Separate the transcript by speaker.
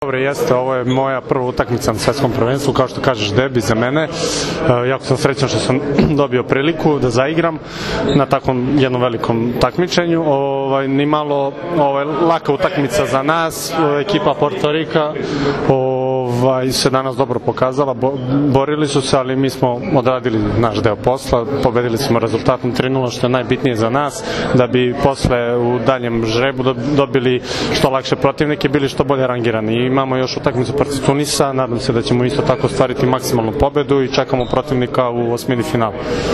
Speaker 1: Dobro, jeste, ovo je moja prva utakmica na svetskom prvenstvu, kao što kažeš, debi za mene. Jako sam srećan što sam dobio priliku da zaigram na takvom jednom velikom takmičenju. Ni malo laka utakmica za nas, ekipa Porto Rika se danas dobro pokazala, borili su se, ali mi smo odradili naš deo posla, pobedili smo rezultatom 3:0, što je najbitnije za nas, da bi posle u daljem žrebu dobili što lakše protivnike, bili što bolje rangirani. I imamo još utakmicu protiv Tunisa, nadam se da ćemo isto tako ostvariti maksimalnu pobedu i čekamo protivnika u osmini finala.